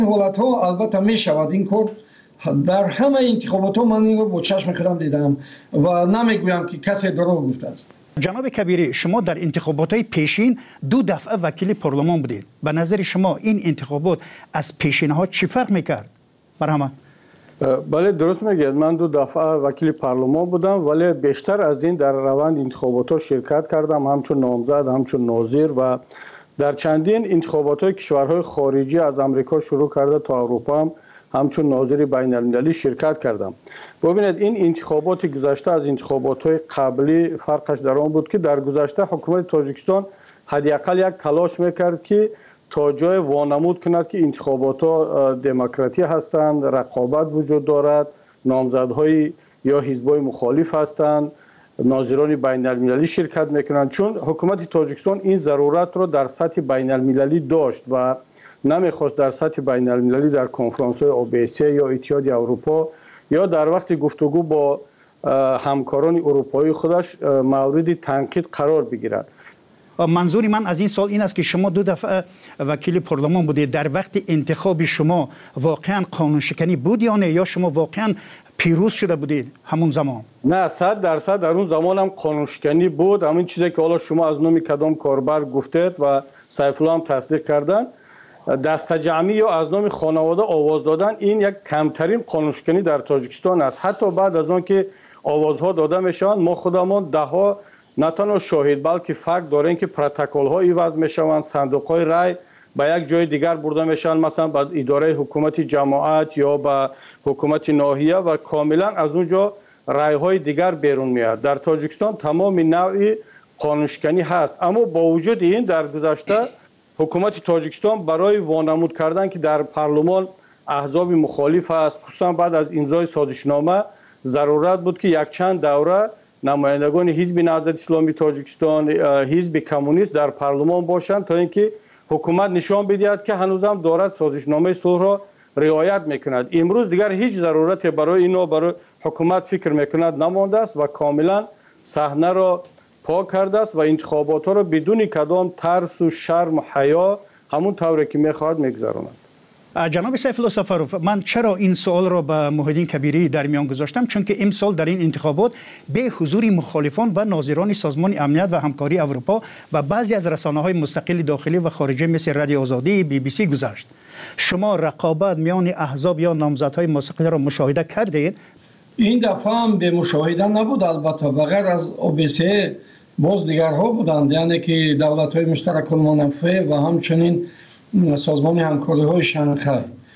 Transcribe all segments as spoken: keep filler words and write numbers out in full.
حالت ها البته می شود این کار در همه انتخابات ها من این رو با چشم خودم دیدم و نمیگویم که کسی دروغ گفته است. جناب کبیری، شما در انتخابات های پیشین دو دفعه وکیل پارلمان بودید. به نظر شما این انتخابات از پیشین ها چی فرق میکرد؟ برهمه. بله درست میگید، من دو دفعه وکیل پارلمان بودم ولی بیشتر از این در روند انتخابات ها شرکت کردم، همچون نامزد، همچون ناظر و در چندین انتخابات های کشورهای خارجی از امریکا شروع کرده تا اروپا هم همچون ناظر بین المللی شرکت کردم. ببینید این انتخابات گذشته از انتخابات های قبلی فرقش در آن بود که در گذشته حکومت تاجیکستان حداقل یک تلاش میکرد که تا جای وانمود کند که انتخابات ها دموکراتی هستند، رقابت وجود دارد، نامزدهای یا حزبای مخالف هستند، ناظران بین المللی شرکت میکنند. چون حکومت تاجیکستان این ضرورت را در سطح بین المللی داشت و نمیخواست در سطح بین المللی در کنفرانس های اوبیسی یا اتحاد اروپا یا در وقت گفتگو با همکاران اروپایی خودش مورد تنقید قرار بگیرد. منظور من از این سال این است که شما دو دفعه وکیل پارلمان بودید. در وقت انتخاب شما واقعا قانون شکنی بود یا نه، یا شما واقعا پیروز شده بودید همون زمان؟ نه، صد درصد در اون زمان هم قانون شکنی بود. همین چیزی که حالا شما از نام کدام کاربر گفتید و سیف الله هم تصدیق کردن، دست جمعی یا از نام خانواده آواز دادن این یک کمترین قانون شکنی در تاجیکستان است. حتی بعد از آن که آوازها داده میشوند ما خودمان ده ها نه تنها شاهد بلکه فکت داریم که پروتکل ها عوض میشوند، صندوق های رای به یک جای دیگر برده میشن، مثلا به اداره حکومت جماعت یا به حکومت ناحیه و کاملا از اونجا رای های دیگر بیرون میاد. در تاجیکستان تمام نوع قانون شکنی هست، اما با وجود این در گذشته حکومت تاجیکستان برای وانمود کردن که در پارلمان احزاب مخالف است، خصوصا بعد از امضای سازشنامه ضرورت بود که یک چند دوره نمایندگان حزب نهضت اسلامی تاجیکستان، حزب کمونیست در پارلمان باشند تا اینکه حکومت نشان بدهد که هنوزم دارد سازشنامه صلح را رعایت میکند. امروز دیگر هیچ ضرورت برای اینا برای حکومت فکر میکند نمانده است و کاملا صحنه را پاک کرده است و انتخابات ها را بدون کدام ترس و شرم و حیا همون طوری که میخواهد میگذراند. جناب سیف الله سفروف، من چرا این سوال را به محیدین کبیری در میان گذاشتم؟ چون که امسال در این انتخابات به حضور مخالفان و ناظران سازمان امنیت و همکاری اروپا و بعضی از رسانه‌های مستقل داخلی و خارجی مثل رادیو آزادی، بی بی سی گذشت. شما رقابت میان احزاب یا نامزدهای مستقل را مشاهده کردید؟ این دفعه هم به مشاهده نبود، البته بغیر از اوبیسی باز دیگرها بودند، یعنی که دولت‌های مشترک المنافع و همچنین سازمان همکاری های شانگهای.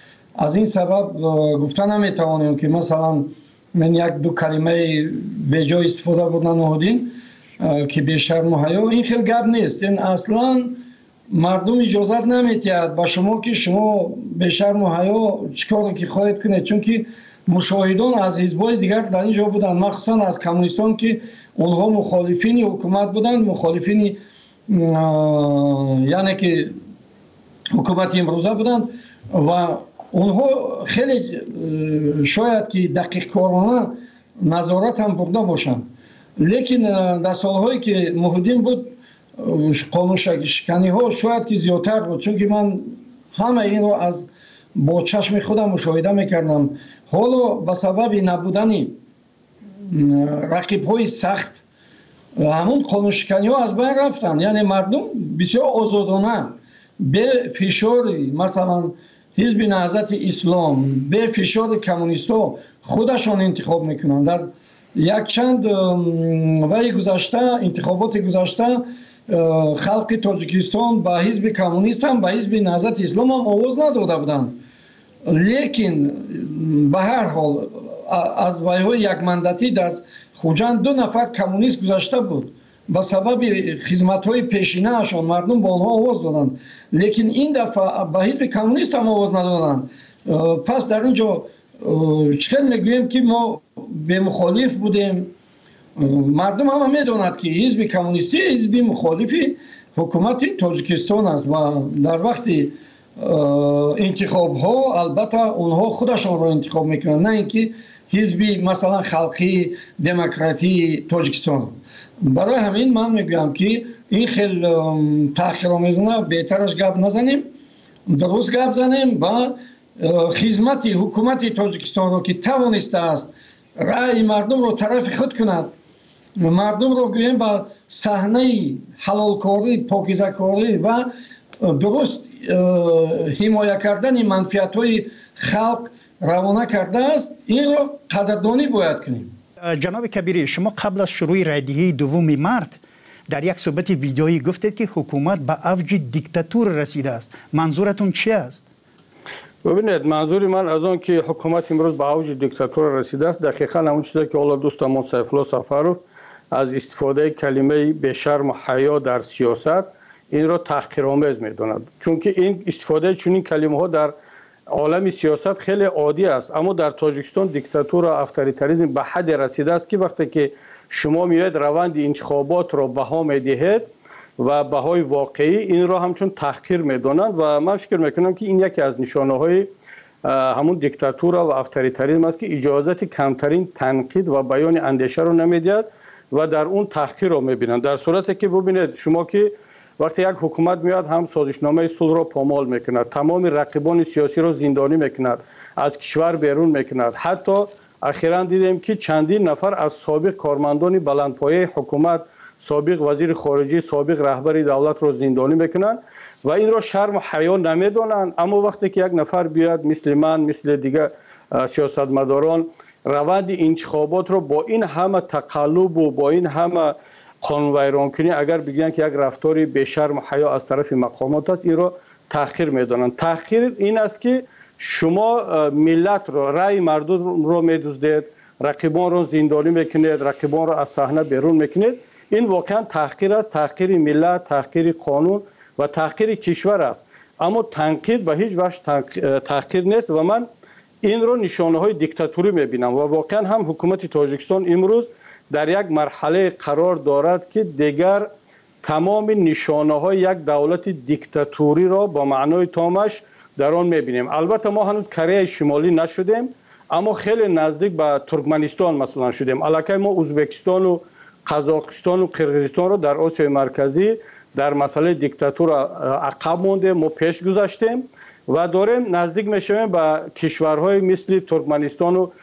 از این سبب گفتن نمیتوانیم که مثلا من یک دو کلمه به جای استفاده بود نمودین که به شرم و حیا، این خیلی گپ نیست. این اصلا مردم اجازت نمیدهد با شما که شما به شرم و حیا چیکار که خواهید کنید، چون که مشاهدان از حزب‌های دیگر در اینجا بودند، مخصوصا از کمونیستان که اونها مخالفین حکومت بودند، مخالفین یعنی که حکومت امروزه بودند و اونها خیلی شاید که دقیق کارانه نظارت هم برده باشند، لیکن در سالهایی که محیدین بود قانون شکنی ها شاید که زیادتر بود، چون که من همه این رو از با چشم خودم مشاهده میکردم. حالا به سبب نبودن رقیب های سخت همون قانون شکنی ها از بین رفتن، یعنی مردم بسیار آزادانه به فشار مثلا حزب نهضت اسلام، به فشار کمونیستا خودشان انتخاب میکنن. در یک چند وقت گذشته، انتخابات گذشته، خلق تاجیکستان با حزب کمونیست هم با حزب نهضت اسلام هم آواز نداده بودند، لیکن به هر حال از ویهای یک مندتی در خوجند دو نفر کمونیست گذشته بود، با سبب خدمت‌های پیشینه اشان مردم با آنها آواز دادند، لیکن این دفعه به حزب کمونیست هم آواز ندادند. پس در اینجا چقدر میگوییم که ما به مخالف بودیم. مردم هم میداند که حزب کمونیستی حزب مخالف حکومت تاجیکستان است و در وقت انتخاب ها البته اونها خودشان را انتخاب میکنند، نه اینکه حزب مثلا خلقی دموکراتی تاجیکستان. برای همین من میگویم که این خیلی تأخیرآمیزانه بهترش گپ نزنیم، درست گپ زنیم و خدمت حکومت تاجیکستان رو که توانسته است رأی مردم رو طرف خود کند، مردم رو گویم با صحنه حلالکاری، پاکیزه‌کاری و درست حمایت کردن منفعت های خلق روانه کرده است، این رو قدردانی باید کنیم. جناب کبیری، شما قبل از شروع رایدهی دوم مارت در یک صحبت ویدیویی گفتید که حکومت به اوج دیکتاتور رسیده است. منظورتون چی است؟ ببینید، منظور من از آن که حکومت امروز به اوج دیکتاتور رسیده است دقیقاً همون چیزی که حالا دوستمون سیفالله سفروف از استفاده کلمه بی‌شرم و حیا در سیاست این را تحقیرآمیز می‌داند، چون که این استفاده چنین کلمه ها در عالم سیاست خیلی عادی است. اما در تاجیکستان دیکتاتور و افطاریتاریسم به حد رسیده است که وقتی که شما میاید روند انتخابات را بها میدهید و بهای واقعی این را همچون تحقیر میدانند و من فکر میکنم که این یکی از نشانه های همون دیکتاتور و افطاریتاریسم است که اجازت کمترین تنقید و بیان اندیشه رو نمیدهد و در اون تحقیر رو میبینند. در صورتی که ببینید شما که وقتی یک حکومت میاد هم سازشنامه صلح را پامال میکند، تمام رقیبان سیاسی را زندانی میکند، از کشور بیرون میکند. حتی اخیراً دیدیم که چندین نفر از سابق کارمندان بلندپایه حکومت، سابق وزیر خارجه، سابق رهبر دولت را زندانی میکنند و این را شرم و حیا نمیدانند. اما وقتی که یک نفر بیاد مثل من، مثل دیگه سیاستمداران روند انتخابات را با این همه تقلب و با این همه قانون ویران کنی اگر بگن که یک رفتاری بی شرم و حیا از طرف مقامات است، این را تحقیر میدانند. تحقیر این است که شما ملت را، رأی مردم را میدزدید، رقیبان را زندانی میکنید، رقیبان را از صحنه بیرون میکنید. این واقعا تحقیر است، تحقیر ملت، تحقیر قانون و تحقیر کشور است. اما تنقید به هیچ وجه تحقیر نیست و من این را نشانه های دیکتاتوری میبینم و واقعا هم حکومت تاجیکستان امروز در یک مرحله قرار دارد که دیگر تمام نشانه های یک دولت دیکتاتوری را با معنای تامش در آن میبینیم. البته ما هنوز کره شمالی نشدیم، اما خیلی نزدیک به ترکمنستان مثلا شدیم. الکی ما ازبکستان و قزاقستان و قرقیزستان را در آسیای مرکزی در مسئله دیکتاتور عقب مونده، ما پیش گذاشتیم و داریم نزدیک میشویم به کشورهای مثل ترکمنستان و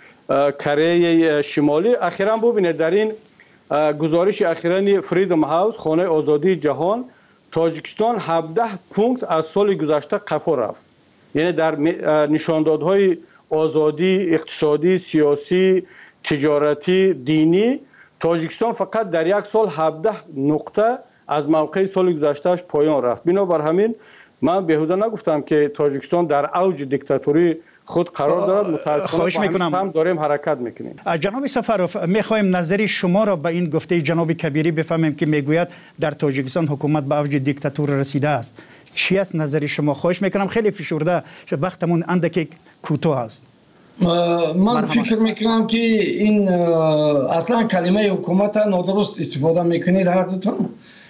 کره شمالی. اخیراً ببینید در این گزارش اخیراً فریدم هاوس، خانه آزادی جهان، تاجیکستان هفده پونکت از سال گذشته قفا رفت. یعنی در نشاندادهای آزادی اقتصادی، سیاسی، تجارتی، دینی تاجیکستان فقط در یک سال هفده نقطه از موقع سال گذشتهش پایان رفت. بنابر همین من بیهوده نگفتم که تاجیکستان در اوج دیکتاتوری خود قرار دارد. متاسفانه هم داریم حرکت میکنیم. جناب سفروف، میخوایم نظری شما را به این گفته جناب کبیری بفهمیم که میگوید در تاجیکستان حکومت به اوج دیکتاتور رسیده است. چی است نظری شما؟ خواهش میکنم، خیلی فشرده، وقتمون اندکی کوتاه است. من فکر میکنم که این اصلا کلمه حکومت نادرست استفاده میکنید هر دوتون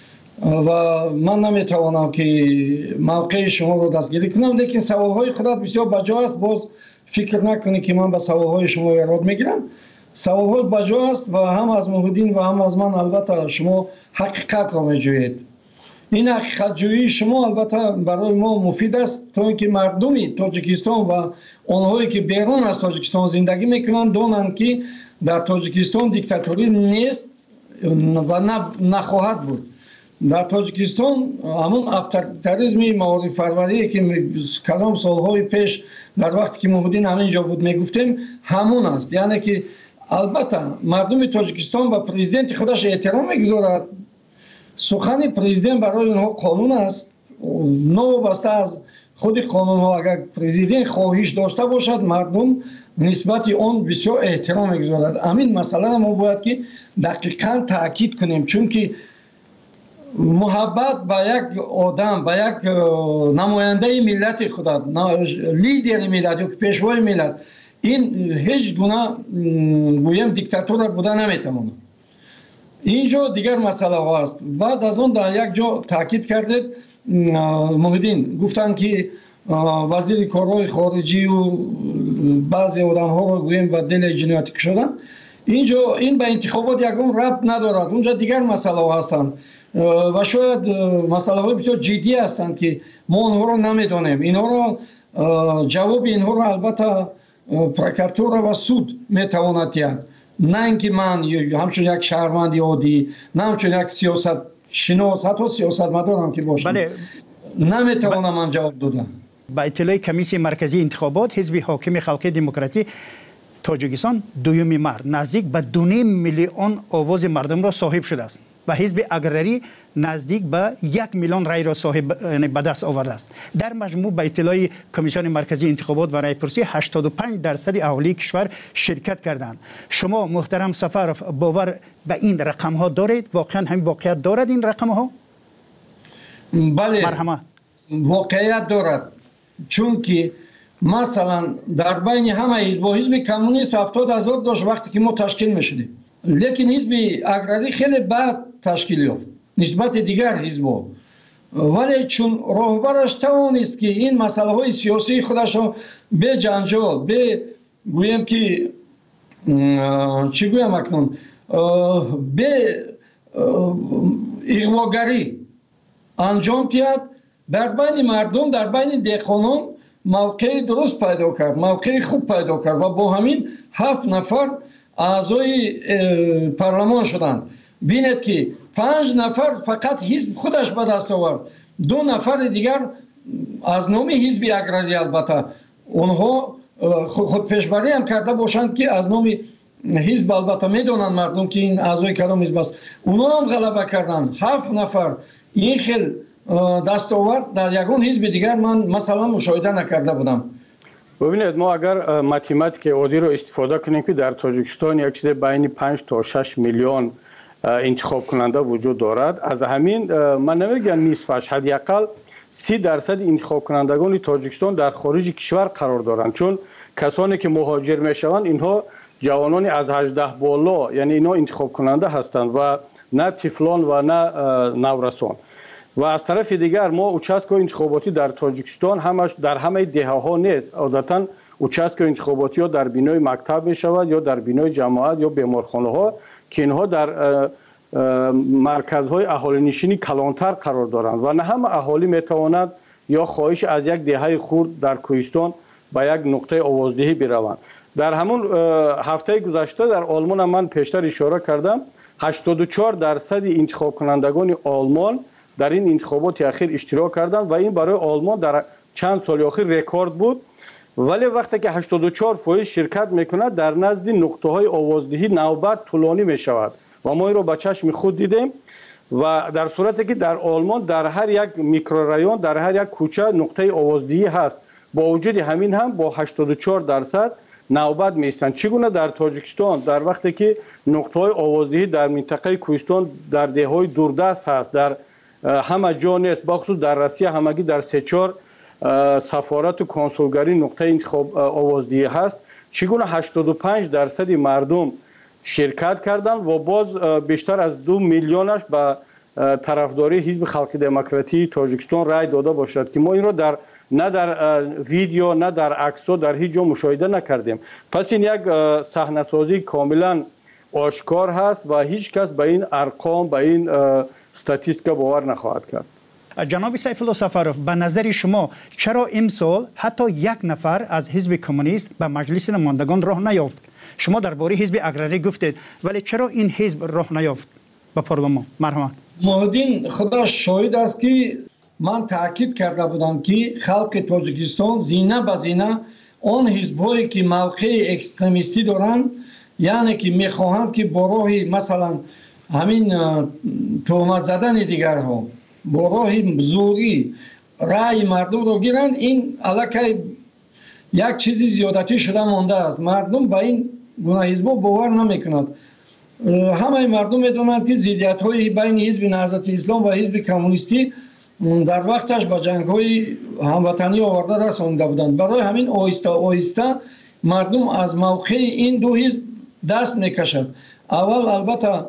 و من نمیتوانم که موقع شما رو دستگیری کنم، لیکن سوالهای خودت بسیار بجا است. باز فکر نکنید که من به سوالهای شما ایراد میگیرم. سوالهای بجا است و هم از موحدین و هم از من البته شما حقیقت را میجویید. این حقیقت جویی شما البته برای ما مفید است تا اینکه مردمی تاجیکستان و آنهایی که بیرون از تاجیکستان زندگی میکنند دانند که در تاجیکستان دیکتاتوری نیست و نخواهد بود. در تاجیکستان همون افطاریتاریسم معارف پروری که کلام سالهای پیش در وقتی که موحدین همینجا بود میگفتیم همون است. یعنی که البته مردم تاجیکستان و پرزیدنت خودش احترام میگذارد. سخن پرزیدنت برای اونها قانون است. نوابسته از خود قانون ها اگر پرزیدنت خواهش داشته باشد مردم نسبت آن بسیار احترام میگذارد. همین مسئله ما باید که دقیقاً تاکید کنیم، چون که محبت به یک آدم، به یک نماینده ملت خود، لیدر ملت یا پیشوای ملت، این هیچ گونه گویم دیکتاتور بوده نمیتواند. اینجا دیگر مسئله ها است. بعد از اون در یک جا تاکید کردید موحدین گفتن که وزیر کارهای خارجی و بعضی آدم ها رو گویم به دل جنایت کشیدن. اینجا این به انتخابات یکم ربط ندارد. اونجا دیگر مسئله ها هستند و شاید مسئله های بسیار جدی هستند که ما اونها رو نمیدانیم. اینها رو جواب اینها را البته پروکاتور و سود میتواند دهد، نه اینکه من همچون یک شهروند عادی، نه همچون یک سیاست شناس، حتی سیاستمدارم که باشم، بله. نمیتوانم من جواب دادم. با اطلاع کمیسیون مرکزی انتخابات، حزب حاکم خلق دموکراتی تاجیکستان دومی مرد نزدیک به دو نیم میلیون آواز مردم را صاحب شده است و حزب اگرری نزدیک به یک میلیون رای را صاحب به دست آورده است. در مجموع به اطلاع کمیسیون مرکزی انتخابات و رایپرسی هشتاد و پنج درصد اهالی کشور شرکت کردند. شما محترم سفرов باور به این رقم ها دارید؟ واقعا همین واقعیت دارد این رقم ها؟ بله، مرحمت. واقعیت دارد، چون که مثلا در بین همه حزب حزب کمونیست هفتاد هزار داشت وقتی که ما تشکیل میشدیم، لیکن حزب اگرری خیلی بعد تشکیل یافت نسبت دیگر حزب‌ها، ولی چون راهبرش توانست که این مسئله های سیاسی خودش را به جنجال، به گویم که چی گویم اکنون، به اغواگری انجام دهد، در بین مردم، در بین دهقانان موقع درست پیدا کرد، موقع خوب پیدا کرد و با همین هفت نفر اعضای پارلمان شدند. بینید که پنج نفر فقط حزب خودش به دست آورد، دو نفر دیگر از نام حزب اگرری، البته اونها خود پیشبری هم کرده باشند که از نام حزب، البته میدونن مردم که این اعضای کدام حزب است، اونها هم غلبه کردند. هفت نفر این خیل دستاورد در یگان حزب دیگر من مثلا مشاهده نکرده بودم. ببینید، ما اگر ماتماتیک عادی رو استفاده کنیم که در تاجیکستان یک چیز بین پنج تا شش میلیون انتخاب کننده وجود دارد، از همین من نمیگم نصفش، حداقل سی درصد انتخاب کنندگان تاجیکستان در خارج کشور قرار دارند، چون کسانی که مهاجر میشوند اینها جوانان از هجده بالا، یعنی اینا انتخاب کننده هستند و نه طفلان و نه نورسان. و از طرف دیگر ما اوچسکو انتخاباتی در تاجیکستان همش در همه دهه ها نیست، عادتا اوچسکو انتخاباتی ها در بینای مکتب می شود یا در بینای جماعت یا بیمارخانه ها که اینها در مرکزهای اهالی نشینی کلانتر قرار دارند و نه همه اهالی می تواند یا خواهش از یک دهه خورد در کوهستان به یک نقطه آوازدهی بروند. در همون هفته گذشته در آلمان من پیشتر اشاره کردم، هشتاد و چهار درصد انتخاب کنندگان آلمان در این انتخابات اخیر اشتراک کردند و این برای آلمان در چند سال اخیر رکورد بود. ولی وقتی که هشتاد و چهار فایز شرکت میکند در نزد نقطه های آوازدهی نوبت طولانی می شود و ما این رو با چشم خود دیدیم و در صورتی که در آلمان در هر یک میکرورایون، در هر یک کوچه نقطه آوازدهی هست، با وجود همین هم با هشتاد و چهار درصد نوبت میستند. چگونه در تاجیکستان در وقتی که نقطه های آوازدهی در منطقه کوهستان در دههای دوردست هست، در همه جا نیست، بخصوص در روسیه همگی در سه چهار سفارت و کنسولگری نقطه انتخاب آوازدهی هست، چگونه هشتاد و پنج درصد مردم شرکت کردند و باز بیشتر از دو میلیونش به طرفداری حزب خلق دموکراتی تاجیکستان رای داده باشد که ما این را در نه در ویدیو نه در عکس‌ها در هیچ جا مشاهده نکردیم. پس این یک صحنه‌سازی کاملا آشکار هست و هیچ کس به این ارقام، به این استاتیستیکا باور نخواهد کرد. جناب سیفالله سفرов، به نظر شما چرا امسال حتی یک نفر از حزب کمونیست به مجلس نمایندگان راه نیافت؟ شما درباره حزب اگرری گفتید، ولی چرا این حزب راه نیافت به پارلمان؟ مرحبا. مهدین خدا شاهد است که من تاکید کرده بودم که خلق تاجیکستان زینه به زینه آن حزب‌هایی که موقع اکستریمیستی دارند، یعنی که میخواهند که با راه مثلا همین تهمت زدن دیگرها، با راه زوری رای مردم رو گیرند، این علاقه یک چیزی زیادتی شده مانده است. مردم به این گونه حزب‌ها باور نمی‌کنند. همه مردم می‌دانند که ضدیت‌های بین حزب نهضت اسلام و حزب کمونیستی در وقتش با جنگ‌های هموطنی آورده رسانده بودند. برای همین آهسته آهسته مردم از موقع این دو حزب دست می‌کشند. اول البته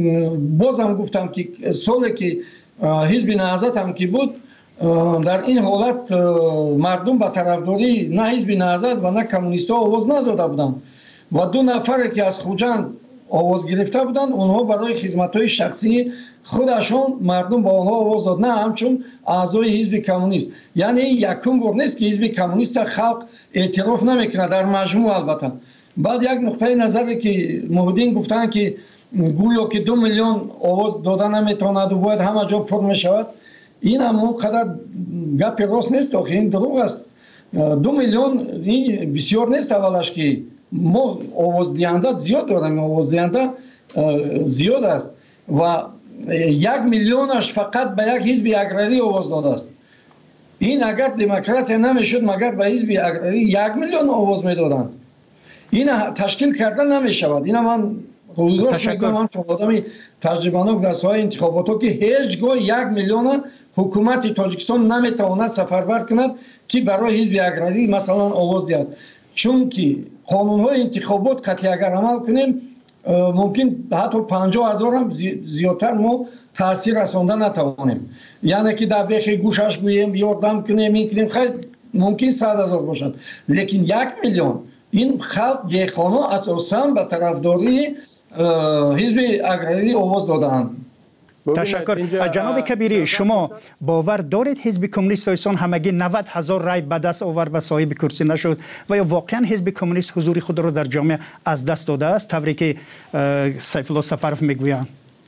بازم گفتم که سالی که حزب نهضت هم که بود، در این حالت مردم به طرفداری نه حزب نهضت و نه کمونیست‌ها آواز نداده بودند و دو نفر که از خوجند آواز گرفته بودند، اونها برای خدمت‌های شخصی خودشون مردم با آنها آواز داد، نه همچون اعضای حزب کمونیست. یعنی یکم بار نیست که حزب کمونیست خلق اعتراف نمیکنه در مجموع. البته بعد یک نقطه نظری که موحدین گفتن که گویا که دو میلیون آواز دادن نمیتواند و باید همه جا پر میشود، این هم اونقدر گپ راست نیست، آخه این دروغ است. دو میلیون این بسیار نیست. اولش که ما آواز دهنده زیاد داریم، آواز دهنده زیاد است و یک میلیونش فقط به یک حزب اگراری آواز داده است. این اگر دموکرات نمیشد مگر به حزب اگراری یک میلیون آواز میدادند. این تشکیل کردن نمیشود. این من روزگاش میگم، هم چون آدمی تجربه‌ناک در ساحه انتخابات ها که هیچگاه یک میلیون حکومت تاجیکستان نمیتواند سفربر کند که برای حزب اگراری مثلا آواز دهد. چون که قانون های انتخابات قطعی اگر عمل کنیم ممکن حتی پنجاه هزار هم زیادتر ما تاثیر رساندن نتوانیم. یعنی که در بیخ گوشش گوییم یاردم کنیم این کنیم خیلی ممکن صد هزار باشد، لیکن یک میلیون این خلق دیخانه اساساً به طرفداری حزب اگراری آواز دادند. تشکر. جناب کبیری، شما باور دارید حزب کمونیست تاجیکستان همگی نود هزار رای به دست آورد و صاحب کرسی نشد و یا واقعا حزب کمونیست حضور خود را در جامعه از دست داده است طوری که سیف الله سفرف میگویند؟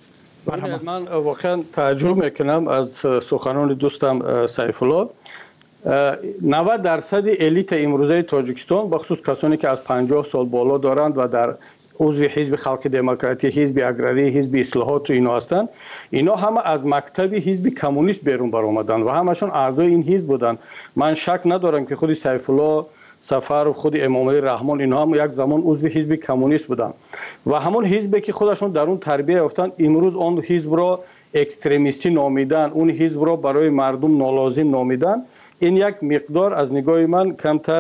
من واقعا تعجب میکنم از سخنان دوستم سیف الله. نود درصد الیت امروزه تاجیکستان بخصوص کسانی که از پنجاه سال بالا دارند و در عضو حزب خلق دموکراتی، حزب اگراری، حزب اصلاحات و اینا هستند، اینا همه از مکتب حزب کمونیست بیرون برآمدن و همشون اعضای این حزب بودن. من شک ندارم که خود سیف الله سفر و خود امام علی رحمان اینا هم یک زمان عضو حزب کمونیست بودن و همون حزبی که خودشون در اون تربیت یافتن امروز اون حزب را اکستریمیستی نامیدن، اون حزب را برای مردم نالازم نامیدن. این یک مقدار از نگاه من کمتر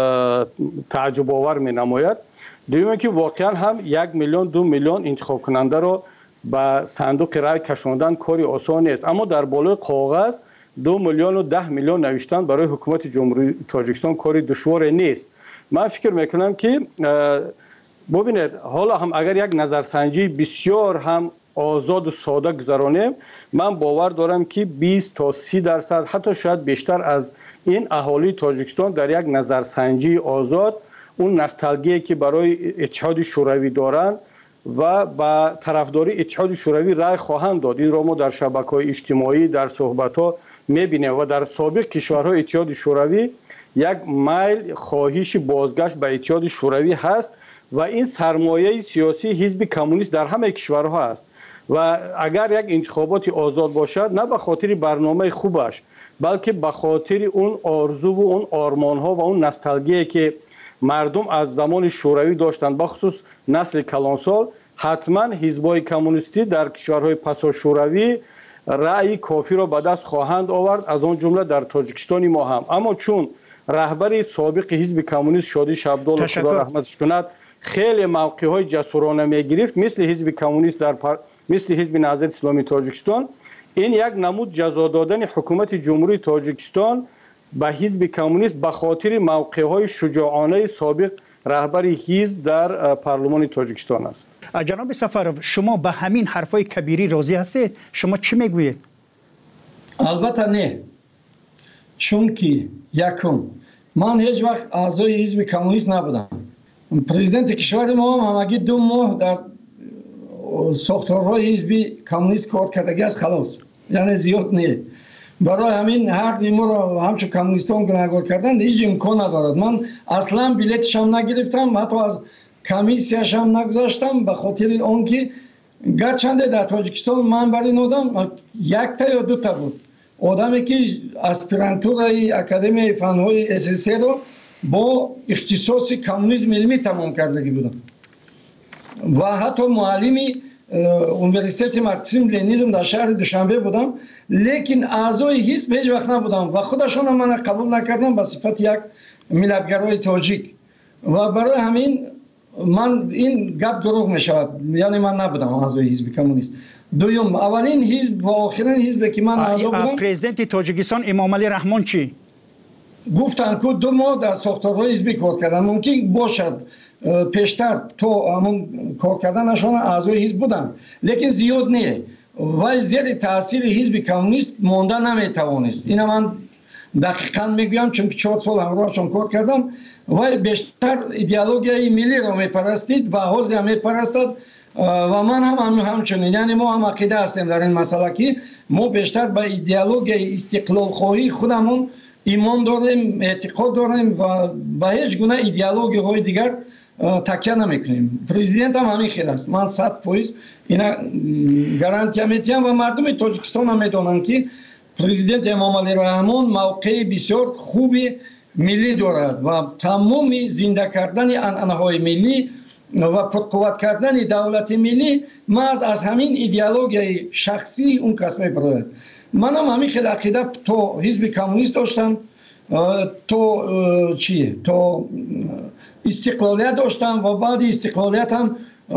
تعجب آور می نماید. دوم که واقعا هم یک میلیون دو میلیون انتخاب کننده را به صندوق رای کشاندن کاری آسان نیست، اما در بالای کاغذ دو میلیون و ده میلیون نوشتن برای حکومت جمهوری تاجیکستان کاری دشوار نیست. من فکر میکنم که ببینید حالا هم اگر یک نظرسنجی بسیار هم آزاد و ساده گذرانیم، من باور دارم که بیست تا سی درصد حتی شاید بیشتر از این اهالی تاجیکستان در یک نظرسنجی آزاد اون نوستالژی که برای اتحاد شوروی دارند و با طرفداری اتحاد شوروی رای خواهند داد. این را ما در شبکه‌های اجتماعی در صحبت‌ها می‌بینیم و در سابق کشورهای اتحاد شوروی یک میل خواهش بازگشت به اتحاد شوروی هست و این سرمایه سیاسی حزب کمونیست در همه کشورها است و اگر یک انتخابات آزاد باشد نه به خاطر برنامه خوبش بلکه به خاطر اون آرزو و اون آرمان‌ها و اون نوستالژی که مردم از زمان شوروی داشتند، بخصوص نسل کلانسال، حتما حزب‌های کمونیستی در کشورهای پسا شوروی رأی کافی را به دست خواهند آورد، از آن جمله در تاجیکستان ما هم. اما چون رهبر سابق حزب کمونیست شادی شبدال خدا رحمتش کند خیلی موقع‌های جسورانه می‌گرفت، مثل حزب کمونیست در پر... مثل حزب نهضت اسلامی تاجیکستان، این یک نمود جزا دادن حکومت جمهوری تاجیکستان به حزب کمونیست به خاطر موقع‌های شجاعانه سابق رهبر حزب در پارلمان تاجیکستان است. جناب سفرов شما به همین حرفای کبیری راضی هستید؟ شما چی میگویید؟ البته نه. چون که یکم من هیچ وقت اعضای حزب کمونیست نبودم. پرزیدنت کشور ما هم همگی دو ماه در ساختارهای حزب کمونیست کار کردگی است، خلاص. یعنی زیاد نه. برای همین هر دیمو را همچون کمونیستان گناهکار کردن هیچ امکان ندارد. من اصلا بلیتش هم نگرفتم، حتی از کمیسیش هم نگذاشتم به خاطر آنکه گرچنده در تاجیکستان من برای این آدم یک تا یا دو تا بود آدمی که اسپرانتورای اکادمی فنهای اس اس رو با اختصاص کمونیسم علمی تمام کردگی بودم و حتی معلمی اونیورسیته مارکسیسم لنینیسم در شهر دوشنبه بودم، لیکن اعضای حزب هیچ وقت نبودم و خودشون هم من قبول نکردم به صفت یک ملتگرای تاجیک و برای همین من این گپ دروغ می شود، یعنی من نبودم اعضای حزب کمونیست. دوم اولین حزب و آخرین حزب که من اعضا بودم پرزیدنت تاجیکستان امام علی رحمان چی؟ گفتن که دو ماه در ساختارهای حزبی کار کردن. ممکن باشد پیشتر تو همون کار کردنشان اعضای حزب بودن لیکن زیاد نه و زیر تاثیر حزب کمونیست مانده نمیتوانست. اینا من دقیقاً میگویم چون چهار سال همراهشان کار کردم و بیشتر ایدئولوژی ملی را میپرستید و حزب هم میپرستد و من هم همچنین. یعنی ما هم عقیده هستیم در این مسئله که ما بیشتر به ایدئولوژی استقلال خواهی خودمون ایمان داریم، اعتقاد داریم و به هیچ گونه ایدئولوژی های دیگر تکیه نمیکنیم. پرزیدنت هم همین خیلی است. من صد فیصد اینا گارانتی میدم و مردم تاجیکستان هم میدونن که پرزیدنت امام علی رحمان موقع بسیار خوبی ملی دارد و تمام زنده کردن انعنه‌های ملی و پرقوت کردن دولت ملی محض از همین ایدئولوژی شخصی اون کس میبرد. من هم همین خیلی عقیده تو حزب کمونیست داشتم، تو چیه تو استقلالیت داشتم و بعد استقلالیت هم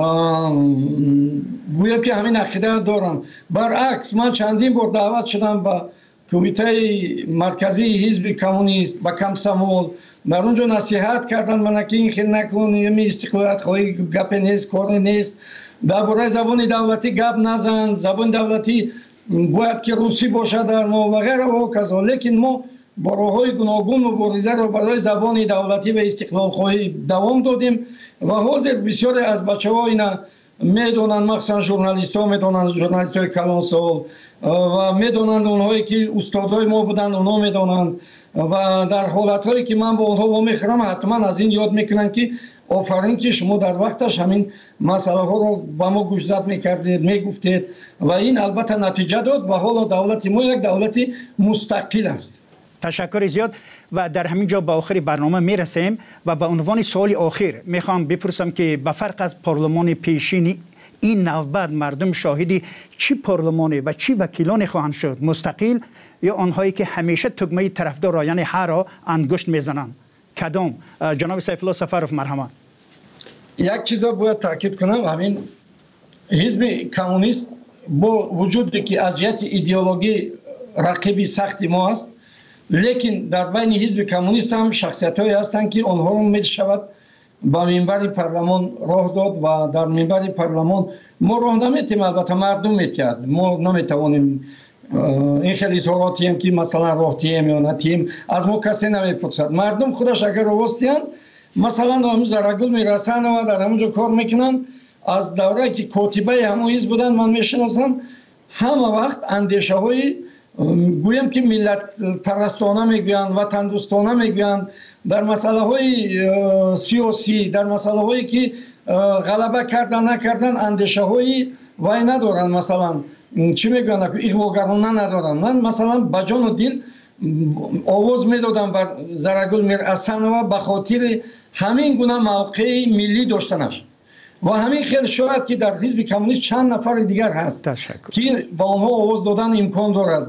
گویم که همین عقیده دارم. برعکس من چندین بار دعوت شدم به کمیته مرکزی حزب کمونیست به کمسمول، در اونجا نصیحت کردن من که این خیلی نکن، یمی استقلالیت خواهی گپ نیست، کار نیست، درباره زبان دولتی گپ نزن، زبان دولتی باید که روسی باشه در ما و غیره و کذا. لیکن ما با راه‌های گوناگون مبارزه را برای زبان دولتی و استقلال خواهی دوام دادیم و حاضر بسیاری از بچه‌ها اینا میدونن، مخصوصا ژورنالیست ها میدونن، ژورنالیست های کلانسال و میدونن، اونهایی که استادای ما بودن اونا میدونن و در حالت هایی که من با اونها با میخورم حتما از این یاد میکنن که آفرین که شما در وقتش همین مسئله ها رو با ما گوشزد میکردید، میگفتید و این البته نتیجه داد و حالا دولت ما یک دولت مستقل است. تشکر زیاد و در همین جا به آخر برنامه میرسیم و به عنوان سوال آخر میخوام بپرسم که به فرق از پارلمان پیشین این نوبت مردم شاهدی چی پارلمانی و چی وکیلانی خواهند شد، مستقل یا آنهایی که همیشه تگمه طرفدار را یعنی هر را انگشت میزنند؟ کدام؟ جناب سیف الله سفروف مرحمت. یک چیز باید تاکید کنم، همین حزب کمونیست با وجودی که از جهت ایدئولوژی رقیبی سختی ما است، لیکن در بین حزب کمونیست هم شخصیت هایی هستند که آنها رو می شود با منبر پارلمان راه داد و در منبر پارلمان ما راه نمیتیم، البته مردم میتید، ما نمیتوانیم این خیلی اظهاراتی هم که مثلا راه تیم یا نتیم از ما کسی نمیپرسد. مردم خودش اگر راستیان مثلا همون زرگل میرسن و در همونجا کار میکنن. از دوره که کاتبه همون حزب بودن من میشناسم، همه وقت اندیشه های گویم که ملت پرستانه میگوین، وطن دوستانه میگوین، در مسئله های سیاسی، در مسئله هایی که غلبه کردن نکردن اندیشه هایی وای ندارن، مثلا چی میگوین اغواگرانه ندارن. من مثلا با جان و دل آواز میدادم بر زرگل میر حسن و به خاطر همین گونه موقع ملی داشتنش و همین خیلی شاید که در حزب کمونیست چند نفر دیگر هست که با آنها آواز دادن امکان دارد.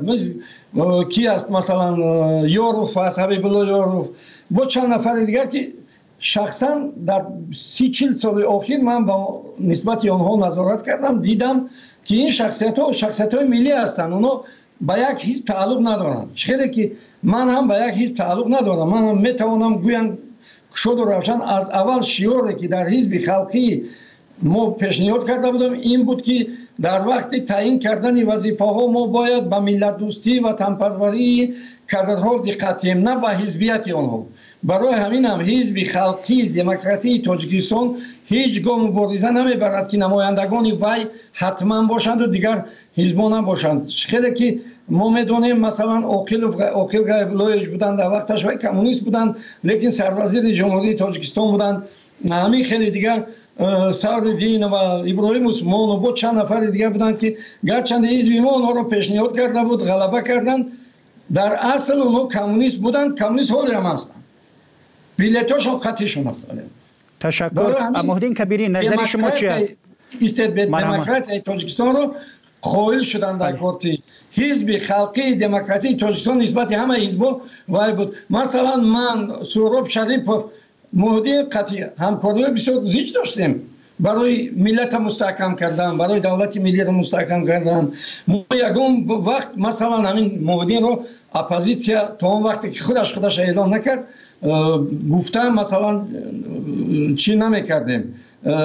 کی است مثلا یاروف است، حبیب الله یاروف، با چند نفر دیگر که شخصا در سی چل سال اخیر من با نسبت آنها نظارت کردم، دیدم که این شخصیت ها شخصیت های ملی هستند، اونا به یک حزب تعلق ندارند. چقدر که من هم به یک حزب تعلق ندارم، من هم میتوانم گویم شد و روشن از اول شیاری که در حزب خلقی ما پیشنهاد کرده بودم این بود که در وقت تعیین کردن وظیفه ها ما باید به ملت دوستی و تنپروری کادرها دقت کنیم، نه به حزبیت آنها. برای همین هم حزب خلقی دموکراتی تاجیکستان هیچ گاه مبارزه نمیبرد که نمایندگان وی حتما باشند و دیگر حزبان نباشند. خیلی که ما میدونیم مثلا عاقل عاقل غیب‌الله بودند، در وقتش وی کمونیست بودند لیکن سروزیر جمهوری تاجیکستان بودند. همین خیلی دیگر سعدالدین و ابراهیم عثمان و با چند نفر دیگر بودند که گرچند حزب ما اونها رو پیشنهاد کرده بود، غلبه کردند، در اصل اونها کمونیست بودند، کمونیست حالی هم هستند، بیلیتاشون خطیشون هست. تشکر. مهدین کبیری نظر شما چی است؟ دموکراتی تاجیکستان رو قائل شدن در پارتی حزب خلقی دموکراتی تاجیکستان نسبت همه حزب‌ها وای بود. مثلا من سهراب شریفов مهدی قطعی همکاری بسیار زیاد داشتیم برای ملت مستحکم کردن، برای دولت ملی رو مستحکم کردن. ما یگان وقت مثلا همین مهدی رو اپوزیسیا تا اون وقتی که خودش خودش اعلام نکرد گفتم مثلا چی نمیکردیم،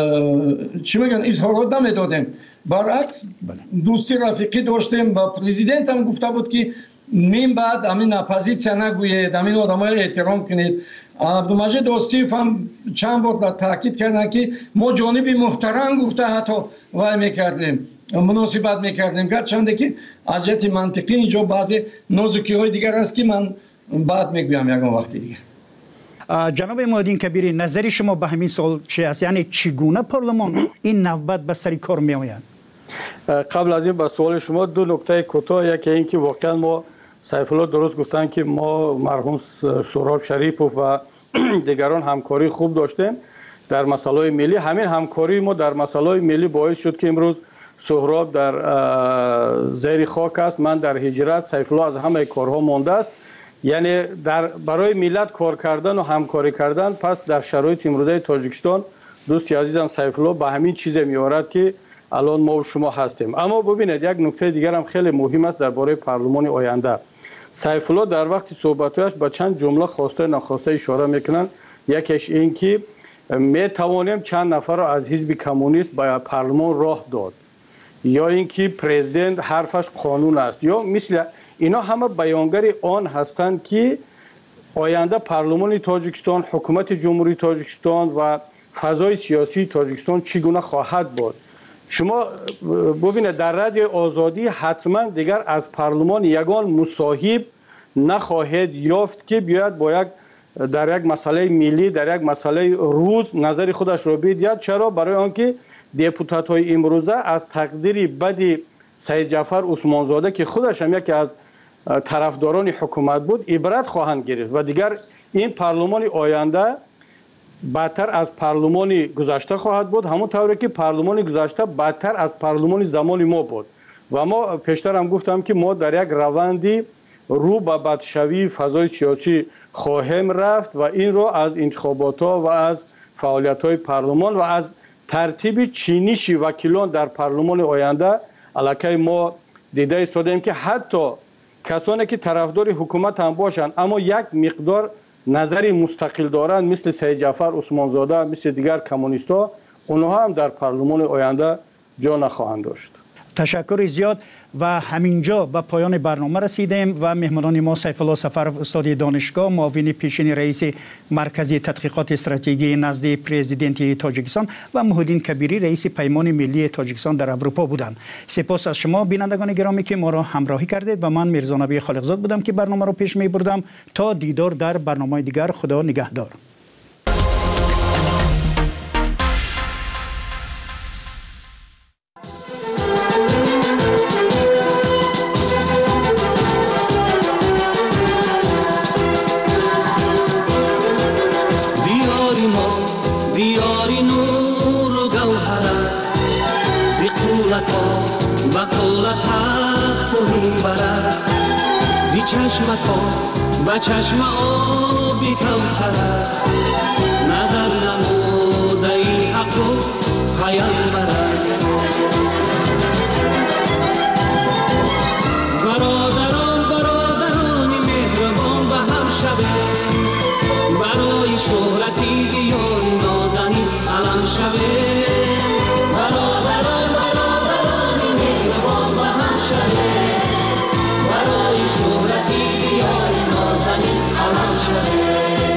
چی میگن اظهارات نمیدادیم، برعکس دوستی رفیقی داشتیم و پرزیدنت هم گفته بود که نیم بعد همین اپوزیسیا نگویید، همین آدمای احترام کنید. عبدالمجید دوستیف هم چند بار تاکید کردن که ما جانب محترم گفته حتی وای میکردیم، مناسبت میکردیم، گرچنده که از جهت منطقی اینجا بعضی نازکی های دیگر است که من بعد میگویم یکم وقتی دیگه. جناب محمدین کبیری، نظری شما به همین سوال چی است؟ یعنی چگونه پارلمان این نوبت به سر کار می آید؟ قبل از این به سوال شما دو نکته کوتاه، یکی این که واقعا ما سیف الله درست گفتن که ما مرحوم سهراب شریفوف و دیگران همکاری خوب داشتیم در مسائل ملی. همین همکاری ما در مسائل ملی باعث شد که امروز سهراب در زیر خاک است، من در هجرت، سیف الله از همه کارها مانده است. یعنی در برای ملت کار کردن و همکاری کردن، پس در شرایط امروزه تاجیکستان دوستی عزیزم سیف الله به همین چیز میارد که الان ما و شما هستیم. اما ببینید یک نکته دیگر هم خیلی مهم است درباره پارلمان آینده. سیف الله در وقت صحبتش به چند جمله خواسته ناخواسته اشاره میکنن. یکیش این که می توانیم چند نفر را از حزب کمونیست به پارلمان راه داد، یا اینکه پرزیدنت حرفش قانون است، یا مثل اینا همه بیانگر آن هستند که آینده پارلمان تاجیکستان، حکومت جمهوری تاجیکستان و فضای سیاسی تاجیکستان چگونه خواهد بود. شما ببینید در رادیوی آزادی حتما دیگر از پارلمان یگان مصاحب نخواهد یافت که بیاید با یک در یک مسئله ملی، در یک مسئله روز نظر خودش را بگوید. چرا؟ برای آنکه دپوتات های امروزه از تقدیر بد سید جعفر عثمانزاده که خودش هم یکی از طرفداران حکومت بود عبرت خواهند گرفت و دیگر این پارلمان آینده بدتر از پارلمان گذشته خواهد بود، همون طوری که پارلمان گذشته بدتر از پارلمان زمان ما بود. و ما پیشتر هم گفتم که ما در یک روندی رو به بدشوی فضای سیاسی خواهیم رفت و این رو از انتخابات ها و از فعالیت های پارلمان و از ترتیب چینش وکیلان در پارلمان آینده علاکه ما دیده ایستادیم که حتی کسانی که طرفدار حکومت هم باشند اما یک مقدار نظری مستقل دارند مثل سید جعفر عثمانزاده، مثل دیگر کمونیست‌ها، اونها هم در پارلمان آینده جا نخواهند داشت. تشکر زیاد. و همینجا به پایان برنامه رسیدیم و مهمانان ما سیف الله سفرов استاد دانشگاه، معاون پیشین رئیس مرکز تحقیقات استراتژی نزد پرزیدنت تاجیکستان و محمدین کبیری رئیس پیمان ملی تاجیکستان در اروپا بودند. سپاس از شما بینندگان گرامی که ما را همراهی کردید و من میرزا نبی خالقزاد بودم که برنامه را پیش می بردم. تا دیدار در برنامه دیگر، خدا نگهدار. با چشم آبی کوثر است، نظر نموده ای حق و پیامبر است. برادران برادران مهربان به هم شوه، برای شهرتی دیار نازنی علم شوه. برادران برادران مهربان به هم شوه، برای شهرتی دیار نازنی علم شوه.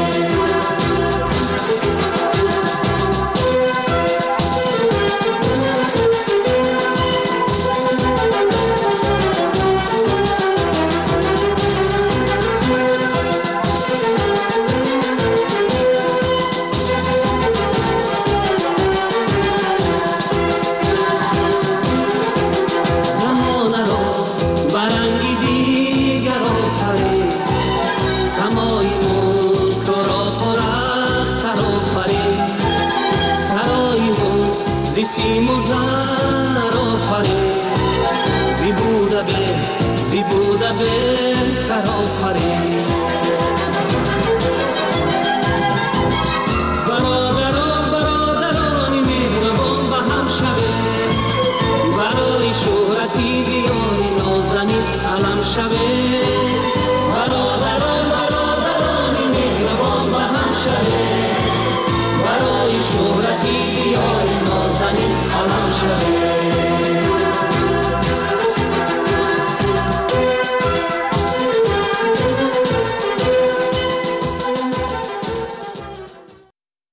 سیم و زر آفرین، زی بوده به زی بوده به تر آفرین.